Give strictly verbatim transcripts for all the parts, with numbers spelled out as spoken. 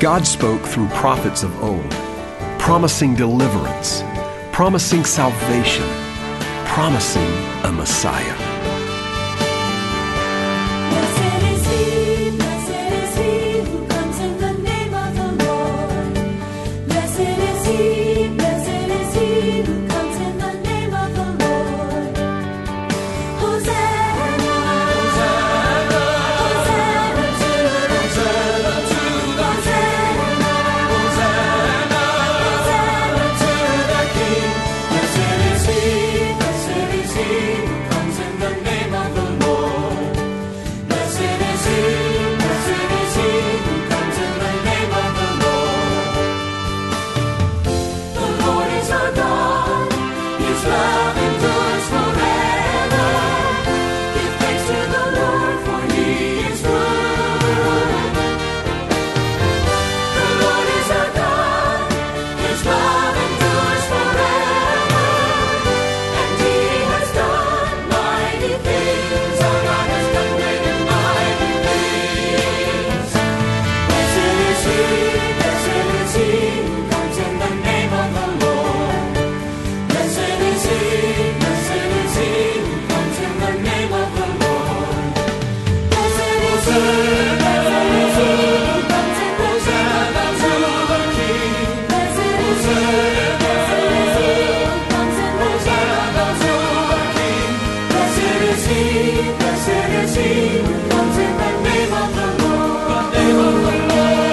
God spoke through prophets of old, promising deliverance, promising salvation, promising a Messiah. Blessed is he, blessed is he who comes in the name of the Lord. Blessed is he, blessed is he who comes in the name of the Lord. Hosanna, Hosanna, Hosanna to the Hosanna to the King. Hosanna, Hosanna to the King. Blessed is he, blessed is he who comes in the name of the Lord. Blessed is he, blessed is he who comes in the name of the Lord. The Lord is our God, his love endures forever. Give thanks to the Lord, for he is good. The Lord is our God, his love endures forever. And he has done mighty things, our God has done great and mighty things. Blessed is he, blessed is he who comes in the name of the Lord. Blessed is he, blessed is he who comes in the name of the Lord. Blessed is he, blessed is he who comes in the name of the King. Blessed is he, blessed is he who comes in the name of the King. Blessed is he, blessed is he who comes in the name of the Lord. The name of the Lord.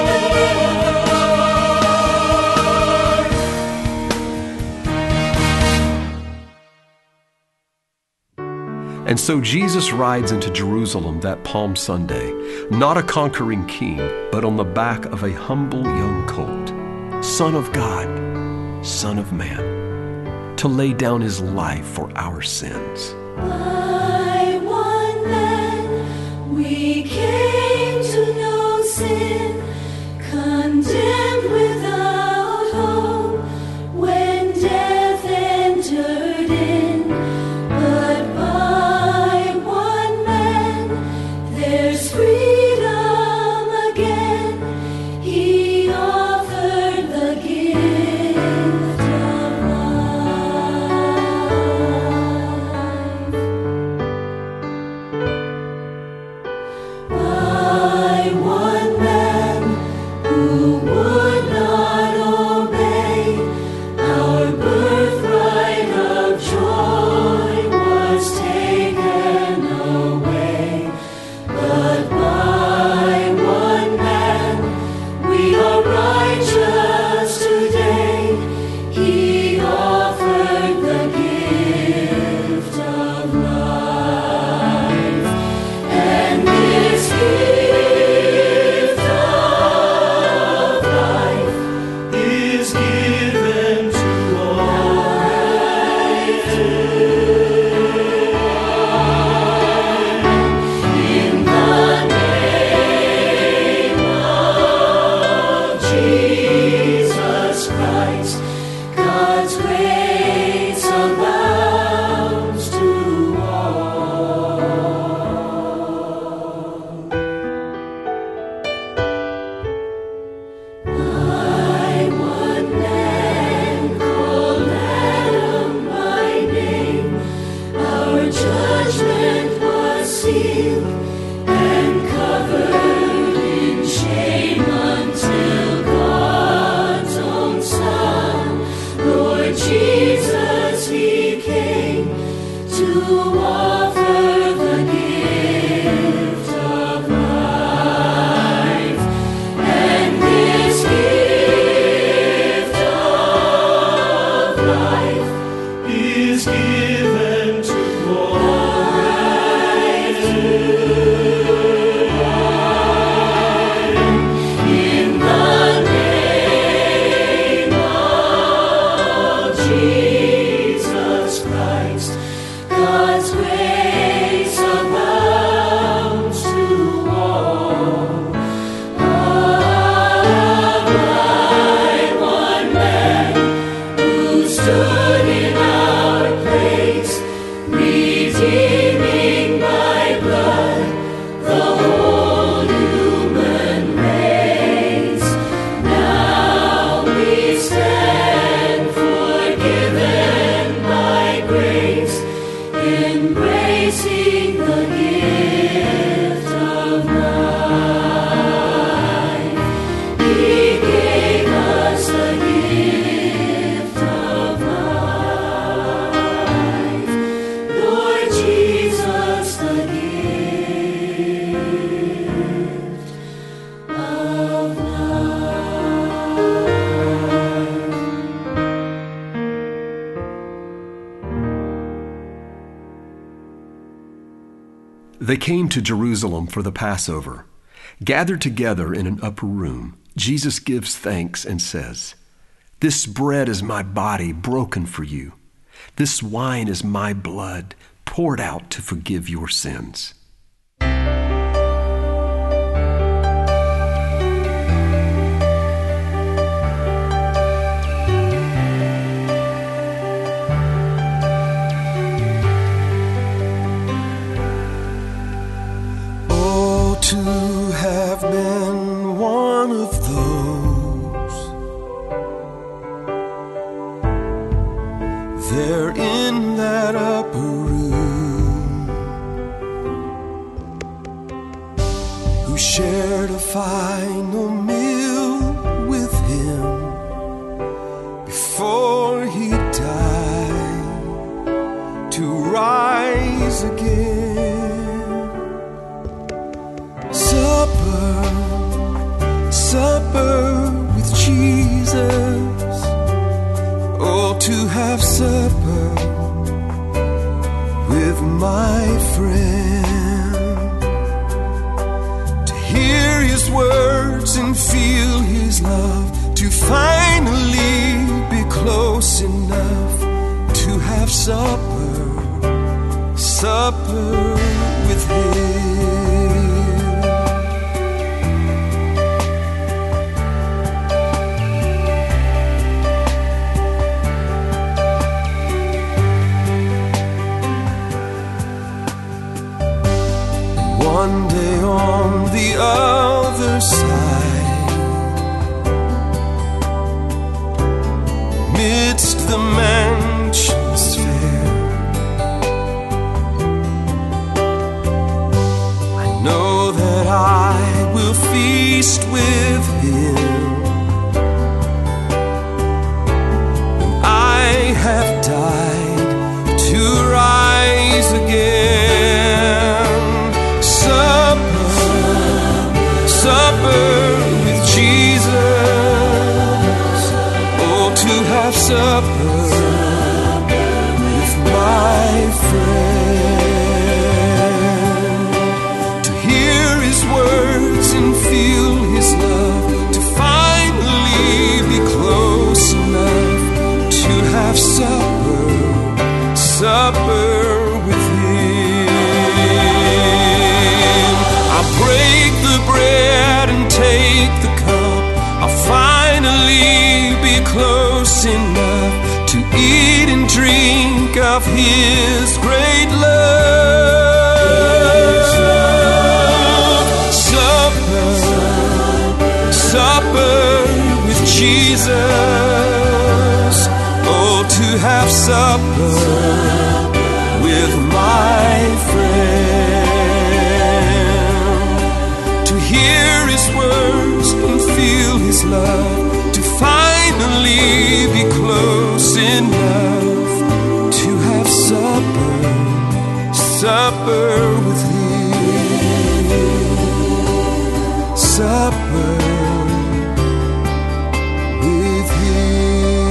And so Jesus rides into Jerusalem that Palm Sunday, not a conquering king, but on the back of a humble young colt, Son of God, Son of Man, to lay down his life for our sins. By one man we came to know sin, condemned without hope, when death entered in. But by one man there's freedom again. He offered the gift of life. They came to Jerusalem for the Passover. Gathered together in an upper room, Jesus gives thanks and says, "This bread is my body broken for you. This wine is my blood poured out to forgive your sins." To have been one of those there in that upper room who shared a final meal with him before he died to rise again. Supper, supper with Jesus. Oh, to have supper with my friend, to hear his words and feel his love, to finally be close enough to have supper, supper with him. One day on the other side, midst the mansions fair, I know that I will feast with him when I have died to rise again. Supper with Jesus. Oh, to have supper with my friend, to hear his words and feel his love, to finally be close enough to have supper, supper with him. I'll break the bread and take the cup. I'll finally be close enough to eat and drink of his great love. Supper, supper with Jesus. Oh, to have supper with my friend, to hear his words and feel his love, to finally be close enough to have supper, supper with him, supper with him.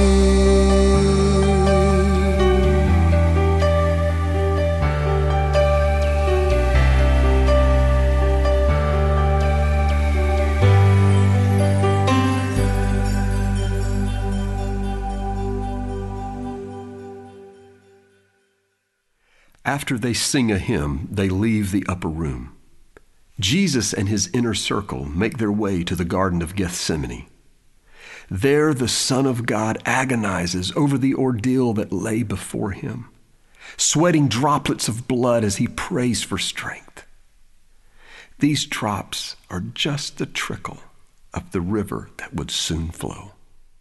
After they sing a hymn, they leave the upper room. Jesus and his inner circle make their way to the Garden of Gethsemane. There, the Son of God agonizes over the ordeal that lay before him, sweating droplets of blood as he prays for strength. These drops are just a trickle of the river that would soon flow.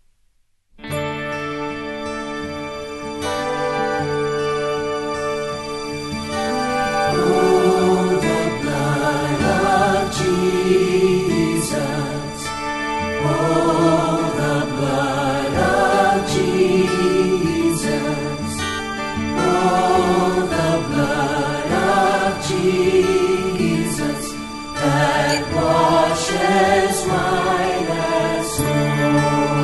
Jesus, oh, the blood of Jesus, oh, the blood of Jesus, that washes white as snow.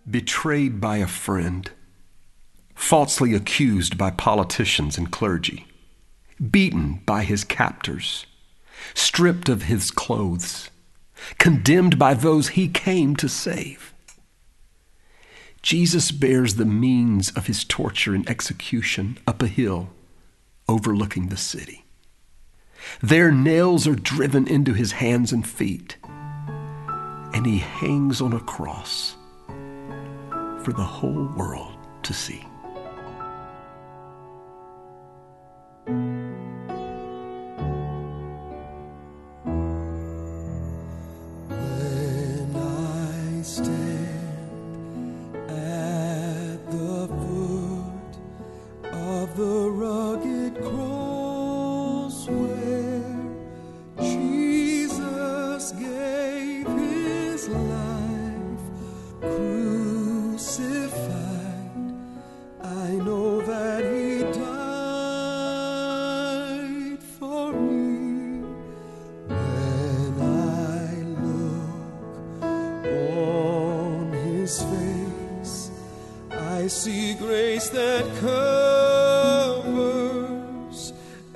betrayed by a friend, falsely accused by politicians and clergy, beaten by his captors, stripped of his clothes, condemned by those he came to save. Jesus bears the means of his torture and execution up a hill overlooking the city. There nails are driven into his hands and feet, and he hangs on a cross for the whole world to see. When I stand at the foot of the rugged cross where Jesus gave his life crucified, I know that he died for me. When I look on his face, I see grace that covers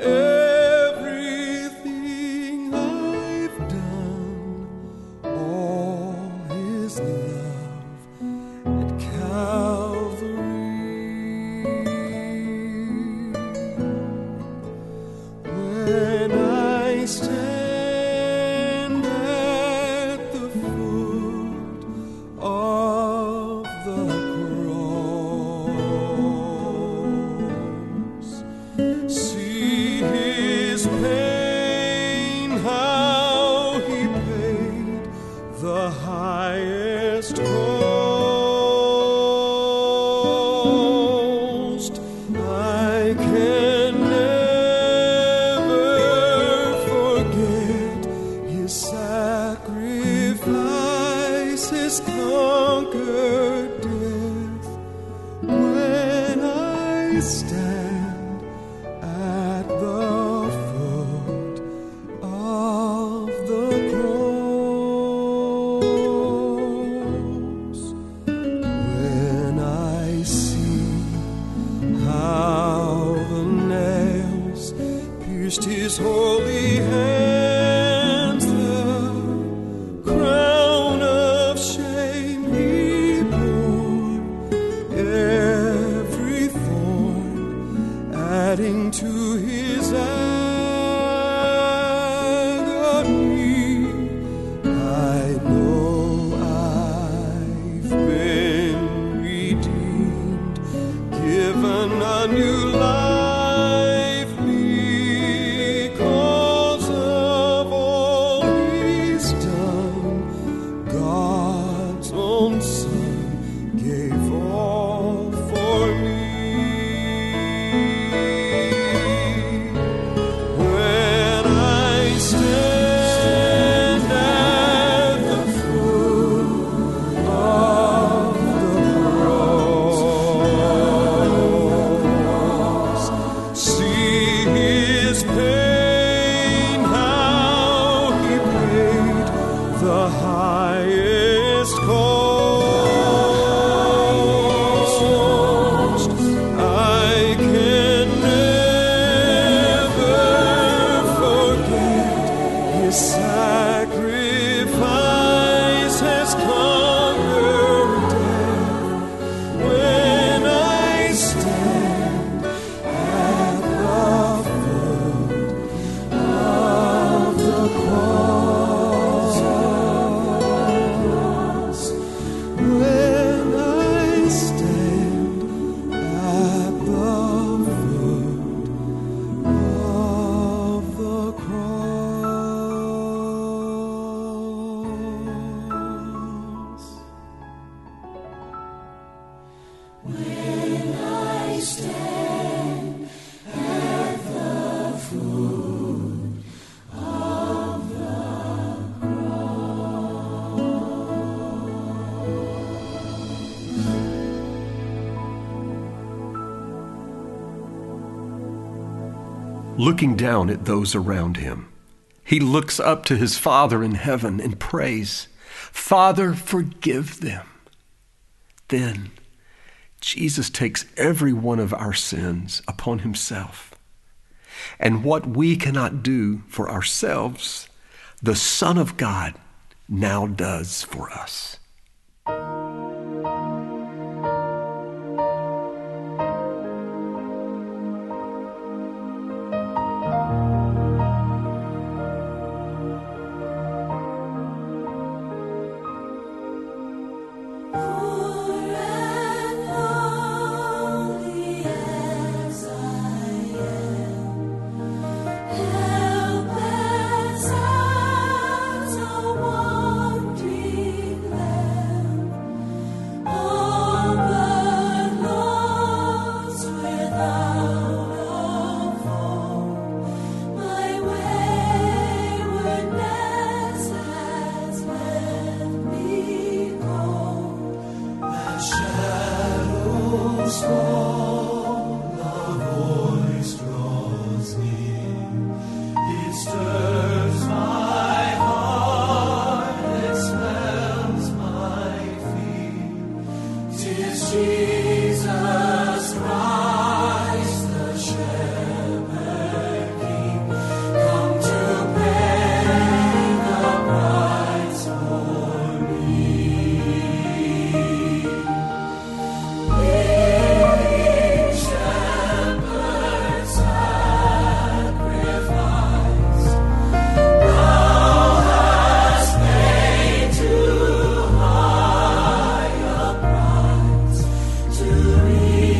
everything I've done. All his love at Calvary. When I stand at the foot of the cross, see his pain, how he paid the highest cost. I can never forget his sacrifice, his conquered death. When I stand at the foot of the cross, when I see how the nails pierced his holy hands, the crown of shame he bore, every thorn adding to his agony. I know I've been redeemed, given a new life because of all he's done. God's own Son gave all for me. When I stand at the foot of the cross, see his pain, how he paid the highest cost. I can never forget his sacrifice has conquered death. When I stand at the foot of the cross, when I stand at the foot of the cross. When I stand at the foot of the Looking down at those around him, he looks up to his Father in heaven and prays, "Father, forgive them. then Jesus takes every one of our sins upon himself. And what we cannot do for ourselves, the Son of God now does for us. To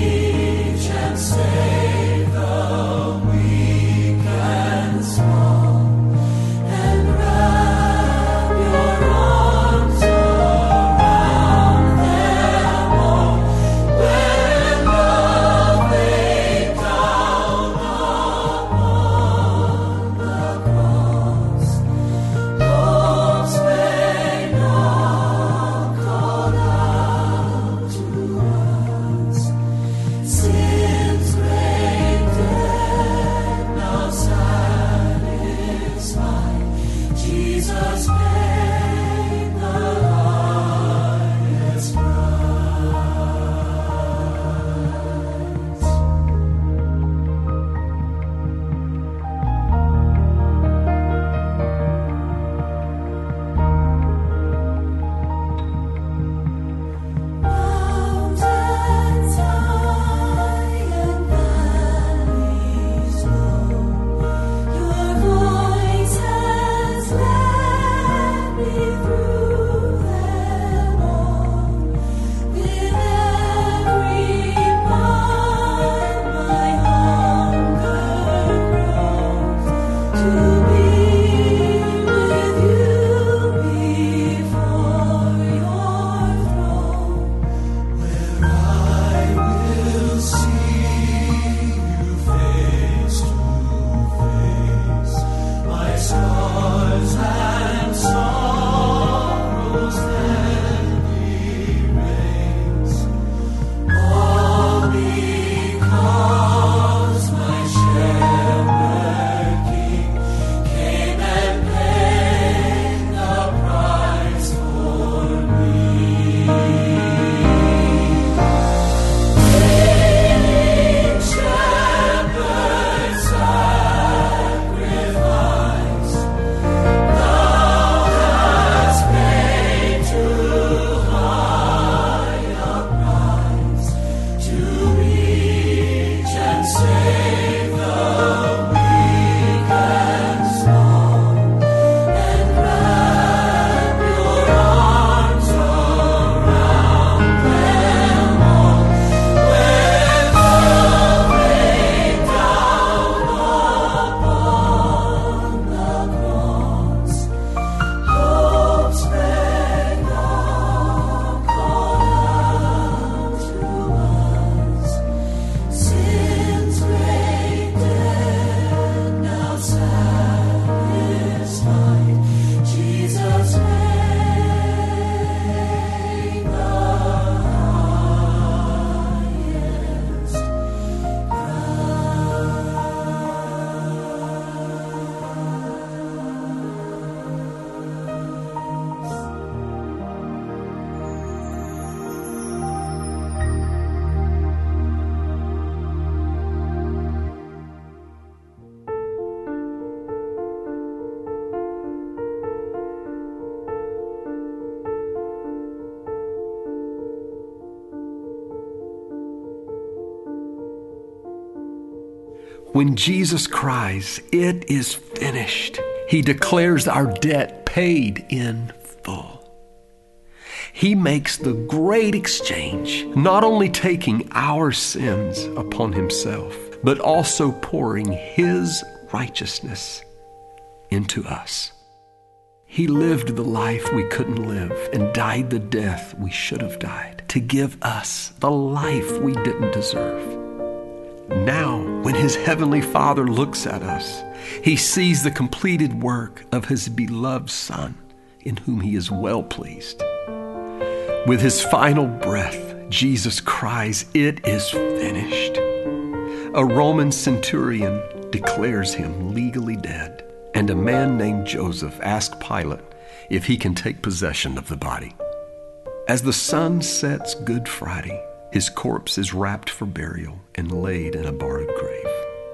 When Jesus cries, "It is finished," he declares our debt paid in full. He makes the great exchange, not only taking our sins upon himself, but also pouring his righteousness into us. He lived the life we couldn't live and died the death we should have died to give us the life we didn't deserve. Now, when his heavenly Father looks at us, he sees the completed work of his beloved Son, in whom he is well pleased. With his final breath, Jesus cries, "It is finished." A Roman centurion declares him legally dead, and a man named Joseph asks Pilate if he can take possession of the body. As the sun sets Good Friday, his corpse is wrapped for burial and laid in a borrowed grave.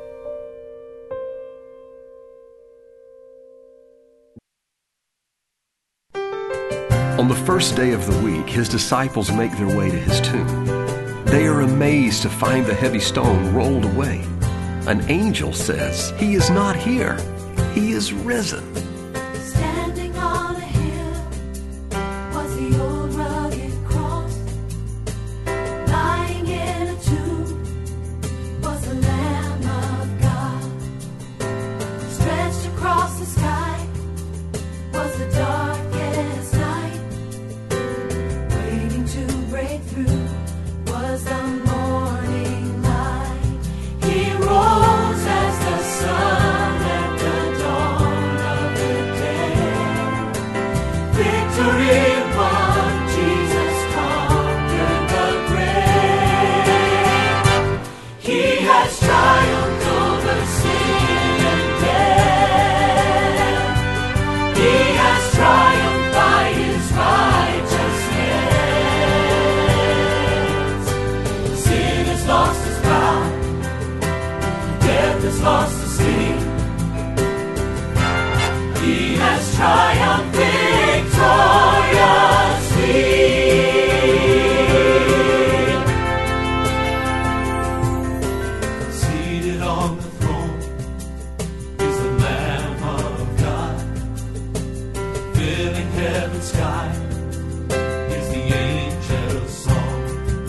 On the first day of the week, his disciples make their way to his tomb. They are amazed to find the heavy stone rolled away. An angel says, "He is not here. He is risen." Standing on a hill was the old rugged cross. Lying in a tomb was the Lamb of God. Stretched across the sky was the darkest night. Waiting to break through was the morning light. He rose as the sun at the dawn of the day. Victory won, Jesus conquered the grave. He has triumphed over sin and death. He has triumphed by his righteousness. Sin has lost its power. Death has lost the sting. He has triumphed victoriously. Seated on the throne is the Lamb of God. Filling heaven's sky is the angel's song.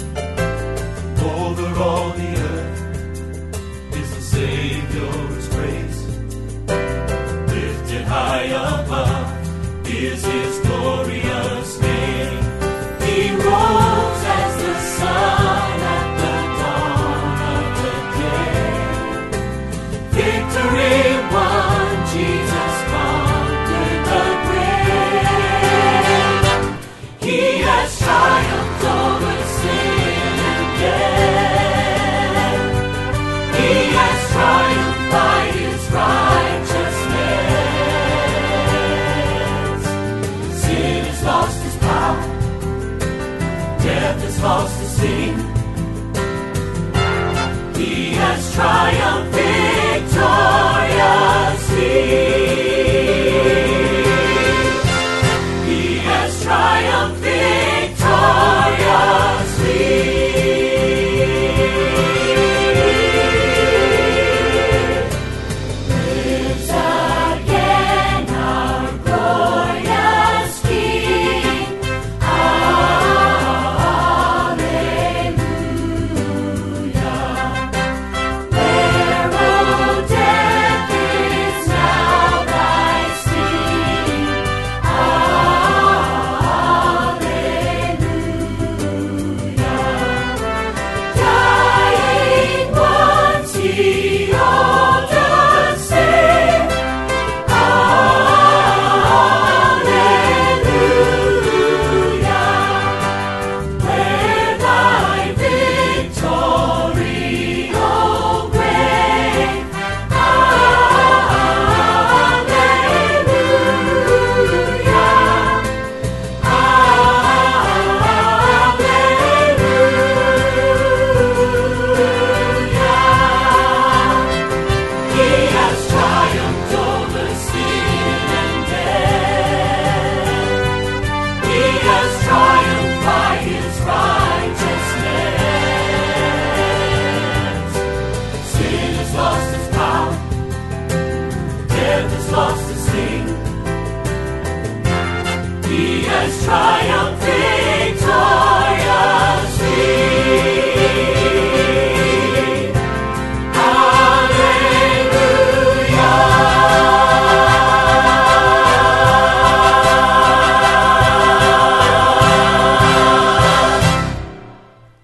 Over all the earth is the Savior's praise. Lifted high above is his glorious name. He rose as the sun at the dawn of the day. Victory won, Jesus conquered the grave. He has triumphed over sin and death. He has triumphed by his righteousness. Sin has lost its power. Death has lost its sting. He has triumphed victoriously. He has triumphed victoriously. Lives again our glorious King. Hallelujah. Where, O death, is now thy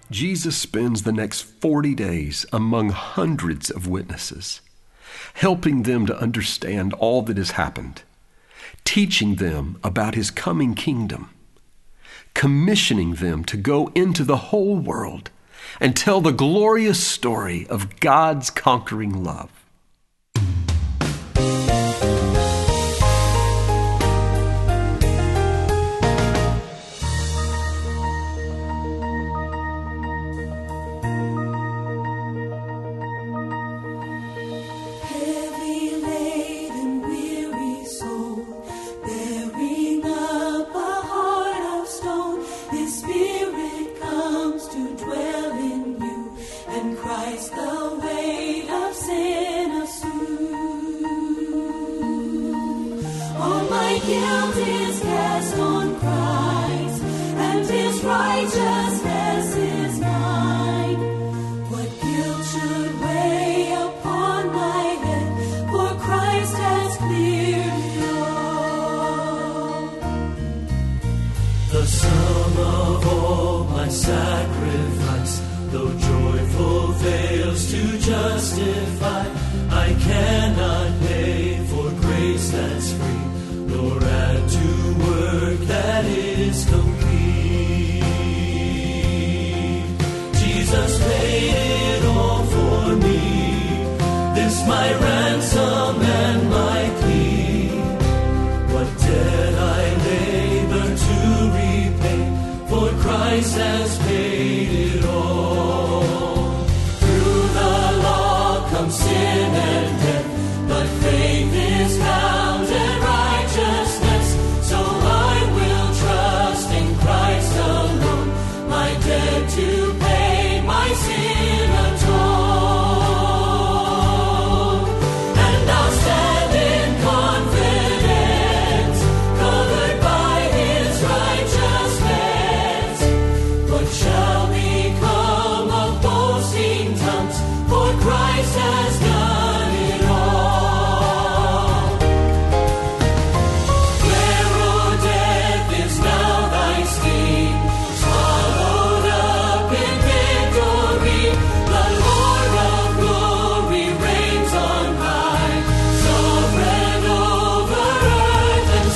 Jesus spends the next forty days among hundreds of witnesses, helping them to understand all that has happened, teaching them about his coming kingdom, commissioning them to go into the whole world and tell the glorious story of God's conquering love. Heavy laden, weary soul, bearing up a heart of stone, His Spirit comes to dwell in you, and Christ the weight of sin assume. All my guilt is cast on Christ, and His righteousness is mine. What guilt should weigh upon my head, for Christ has cleared it all. The sum of all my sacrifice, though joyful, fails to justify. I cannot pay for grace that's free, nor add to work that is complete. Jesus paid it all for me, this my ransom and my plea. What debt I labor to repay, for Christ has paid it all. Through the law comes sin and death, but faith is found in righteousness. So I will trust in Christ alone, my debt to pay, my sin atone. And I'll stand in confidence, covered by His righteousness. What shall become of boasting tongues? For Christ has done it all. Where, O death, is now thy sting? Swallowed up in victory, the Lord of glory reigns on high, sovereign over earth and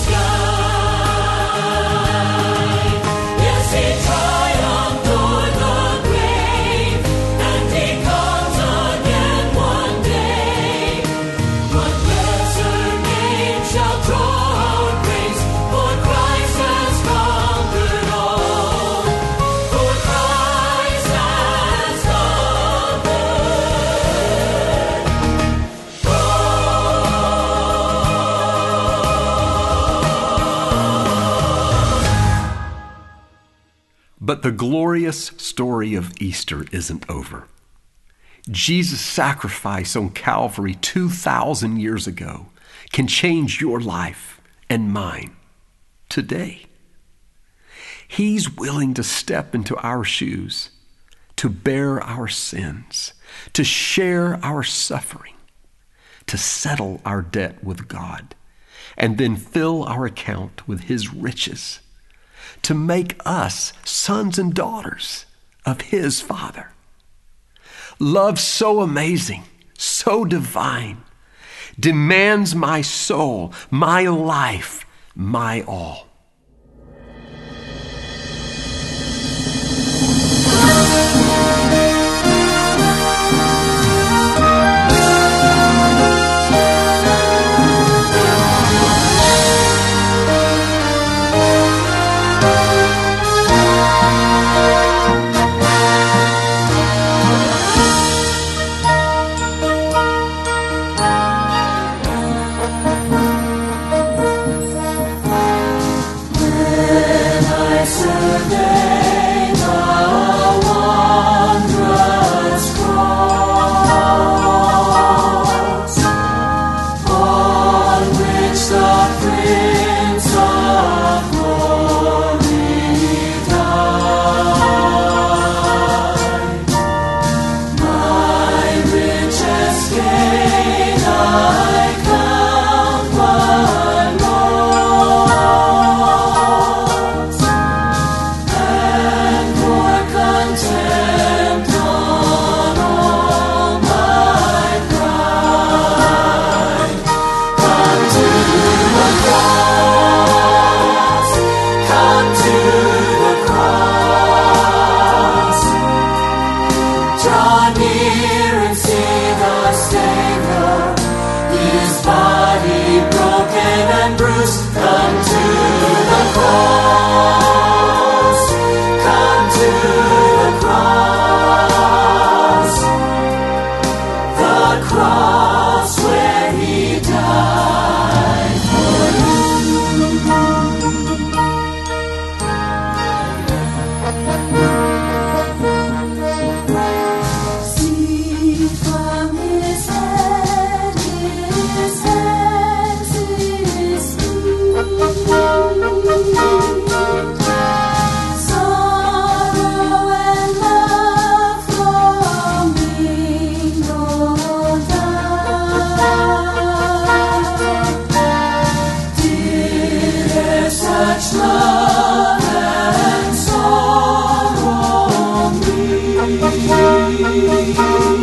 sky. Yes, He triumphed o'er the grave, and He comes again one day. What lesser name shall draw our praise? For Christ has conquered all. For Christ has conquered But the glorious story of Easter isn't over. Jesus' sacrifice on Calvary two thousand years ago can change your life and mine today. He's willing to step into our shoes, to bear our sins, to share our suffering, to settle our debt with God, and then fill our account with His riches, to make us sons and daughters of His Father. Love so amazing, so divine, demands my soul, my life, my all. me.